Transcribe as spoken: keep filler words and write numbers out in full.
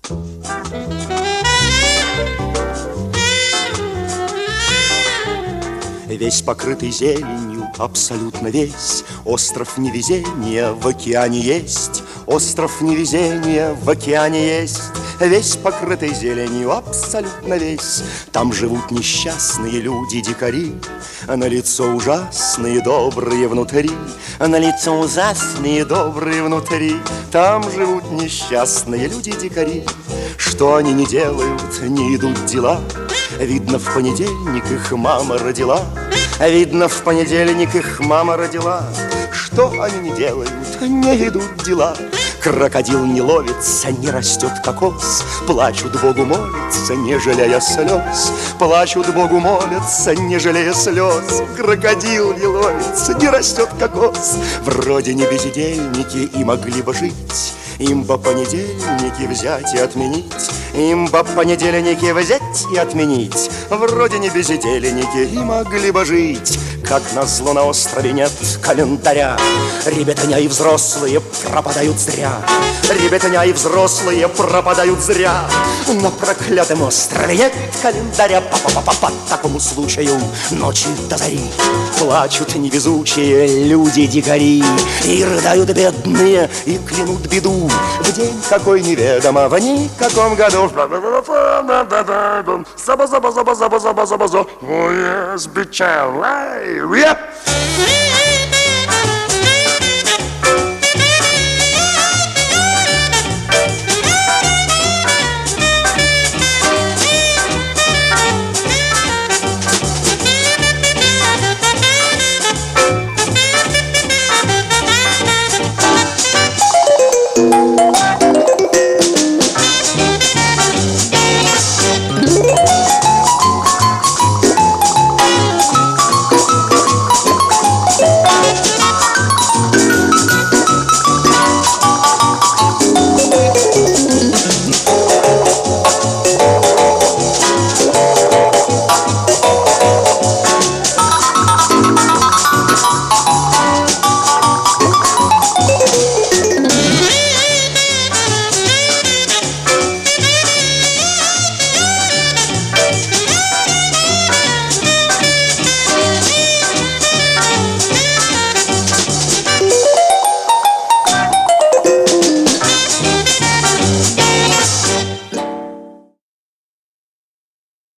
Весь покрытый зеленью, абсолютно весь, остров невезения в океане есть. Остров невезения в океане есть. Весь покрытый зеленью, абсолютно весь. Там живут несчастные люди-дикари, на лицо ужасные, добрые внутри. На лицо ужасные, добрые внутри. Там живут несчастные люди-дикари. Что они не делают, не идут дела. Видно, в понедельник их мама родила. Видно, в понедельник их мама родила. Что они не делают, не идут дела. Крокодил не ловится, не растет кокос. Плачут Богу, молятся, не жалея слез. Плачут Богу, молятся, не жалея слез. Крокодил не ловится, не растет кокос. Вроде не бездельники и могли бы жить. Им по понедельники взять и отменить. Им по понедельники взять и отменить. Вроде не бездельники и могли бы жить. Как назло на острове нет календаря. Ребятня и взрослые пропадают зря. Ребятня и взрослые пропадают зря. На проклятом острове нет календаря. По-по-по-по по такому случаю ночи до зари плачут невезучие люди-дикари. И рыдают бедные, и клянут беду в день какой неведомо, в никаком году. Заба-заба-заба-заба-заба-заба-заба. Oh yes, bitch, I lie. Yep.